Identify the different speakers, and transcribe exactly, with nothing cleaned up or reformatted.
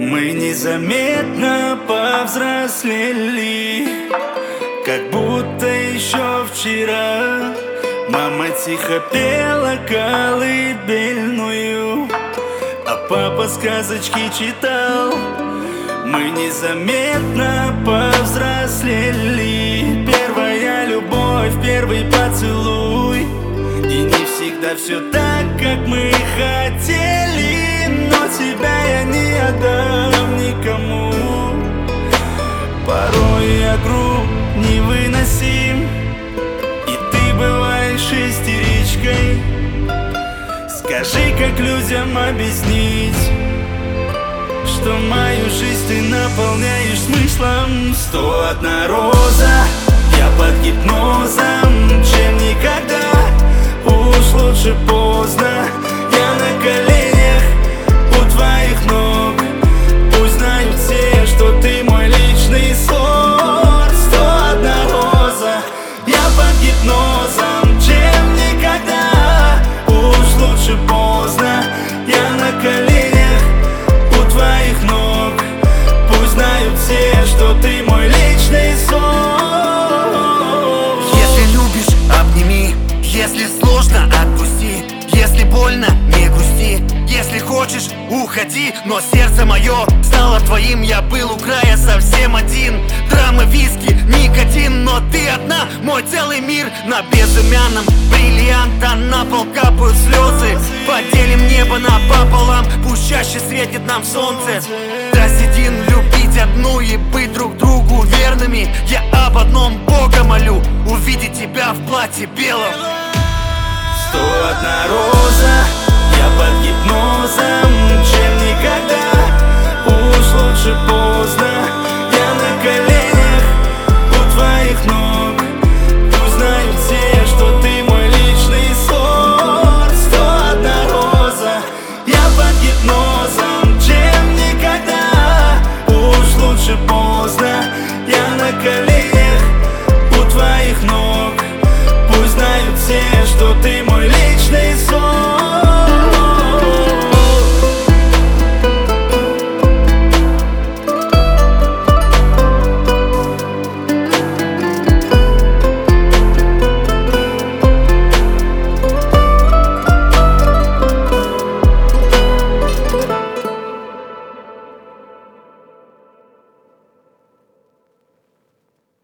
Speaker 1: Мы незаметно повзрослели, как будто еще вчера мама тихо пела колыбельную, а папа сказочки читал. Мы незаметно повзрослели. Первая любовь, первый поцелуй. И не всегда все так, как мы хотели, но тебя я не отдам никому. Порой я груб, невыносим, и ты бываешь истеричкой. Скажи, как людям объяснить, что мою жизнь ты наполняешь смыслом? Сто одна роза, я под гипнозом, чем никогда. Уж лучше поздно, я на коленях у твоих ног. Пусть знают все, что ты мой личный сорт. Сто одна роза, я под гипнозом, чем никогда. Уж лучше поздно, я на коленях у твоих ног. Пусть знают все, что ты мой личный сорт.
Speaker 2: Если любишь, обними. Если сложно, отпусти. Если больно, не грусти. Если хочешь, уходи. Но сердце мое стало твоим. Я был у края совсем один. Драмы, виски, никотин. Но ты одна, мой целый мир. На безымянном бриллианта на пол капают слезы. Поделим небо напополам. Пусть чаще светит нам солнце. Драсидин, любить одну и быть друг другу верными. Я об одном Бога молю: увидеть тебя в платье белом.
Speaker 1: Сто одна роза, я под гипнозом.